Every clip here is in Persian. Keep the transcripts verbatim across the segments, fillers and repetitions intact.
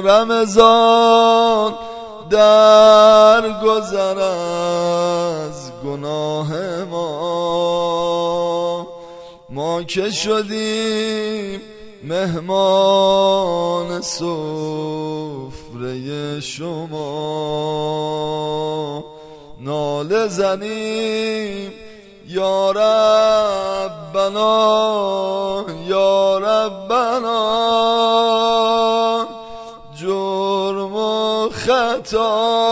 رمضان در گذر از گناه ما، ما که شدیم مهمان سفره شما، ناله زنیم یا ربنا یا ربنا، جرم و خطا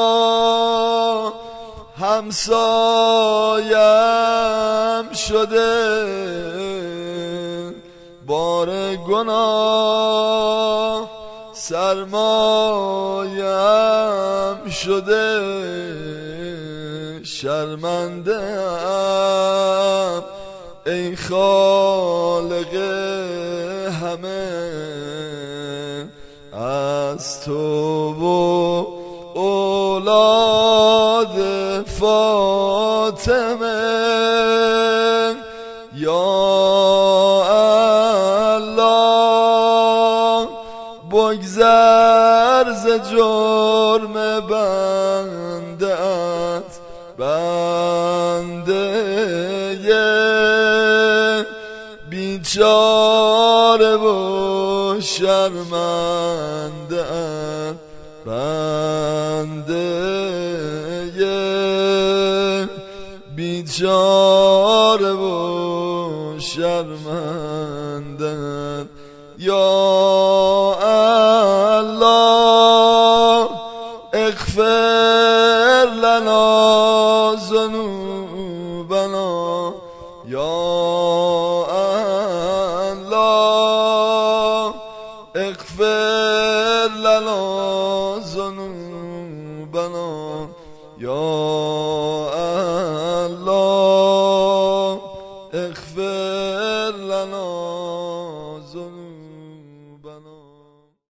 همسایم شده، بار گناه سرمایم شده، شرمنده ام ای خالق همه از تو و اولاد فاطمه. یا الله بگذر ز جرم بنده ات، بنده بیچاره و شرمنده ات، بنده بیچاره و شرمنده ات. یا الله اغفر لنا ذنوبنا، یا الله اغفر لنا ذنوبنا، یا